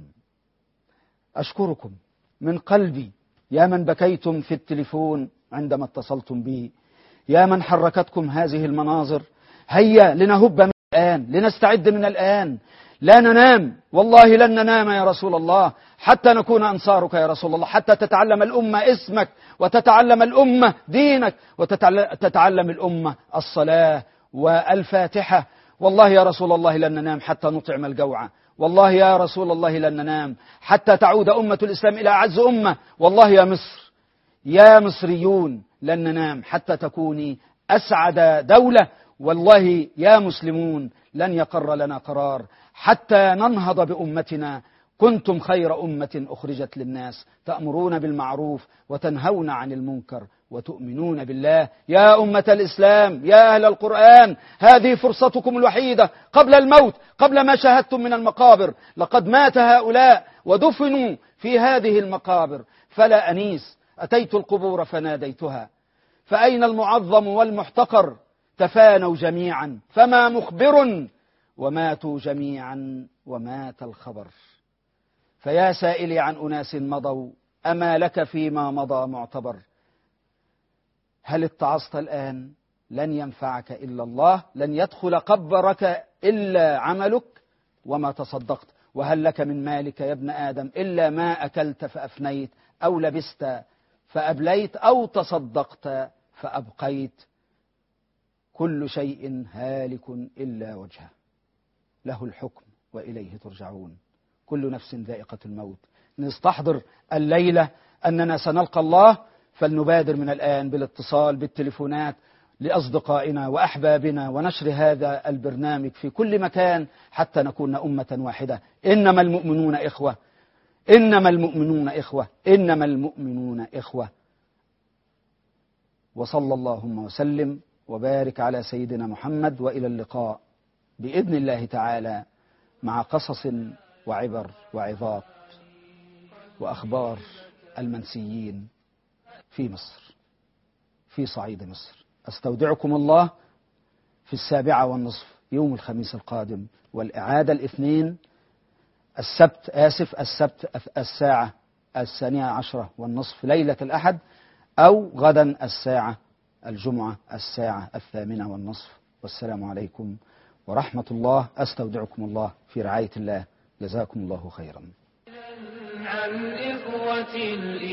أشكركم من قلبي يا من بكيتم في التليفون عندما اتصلتم بي، يا من حركتكم هذه المناظر. هيا لنهب من الآن، لنستعد من الآن، لا ننام، والله لن ننام يا رسول الله حتى نكون أنصارك يا رسول الله، حتى تتعلم الأمة اسمك، وتتعلم الأمة دينك، وتتعلم الأمة الصلاة والفاتحة. والله يا رسول الله لن ننام حتى نطعم الجوع، والله يا رسول الله لن ننام حتى تعود أمة الإسلام إلى أعز أمة. والله يا مصر، يا مصريون، لن ننام حتى تكوني أسعد دولة. والله يا مسلمون، لن يقر لنا قرار حتى ننهض بأمتنا. كنتم خير أمة أخرجت للناس، تأمرون بالمعروف وتنهون عن المنكر وتؤمنون بالله. يا أمة الإسلام، يا أهل القرآن، هذه فرصتكم الوحيدة قبل الموت، قبل ما شاهدتم من المقابر. لقد مات هؤلاء ودفنوا في هذه المقابر فلا أنيس. أتيت القبور فناديتها، فأين المعظم والمحتقر؟ تفانوا جميعا فما مخبر، وماتوا جميعا ومات الخبر. فيا سائلي عن أناس مضوا، أما لك فيما مضى معتبر؟ هل اتعظت الآن؟ لن ينفعك إلا الله، لن يدخل قبرك إلا عملك وما تصدقت. وهل لك من مالك يا ابن آدم إلا ما أكلت فأفنيت، أو لبست فأبليت، أو تصدقت فأبقيت. كل شيء هالك إلا وجهه، له الحكم وإليه ترجعون. كل نفس ذائقة الموت. نستحضر الليلة أننا سنلقى الله، فلنبادر من الآن بالاتصال بالتليفونات لأصدقائنا وأحبابنا، ونشر هذا البرنامج في كل مكان حتى نكون أمة واحدة. إنما المؤمنون إخوة، إنما المؤمنون إخوة، إنما المؤمنون إخوة. وصلى اللهم وسلم وبارك على سيدنا محمد، وإلى اللقاء بإذن الله تعالى مع قصص وعبر وعظات وأخبار المنسيين في مصر، في صعيد مصر. أستودعكم الله في السابعة والنصف يوم الخميس القادم، والإعادة الاثنين السبت آسف السبت الساعة الثانية عشرة والنصف ليلة الأحد، أو غدا الساعة الجمعة الساعة الثامنة والنصف. والسلام عليكم ورحمة الله. أستودعكم الله في رعاية الله. جزاكم الله خيرا.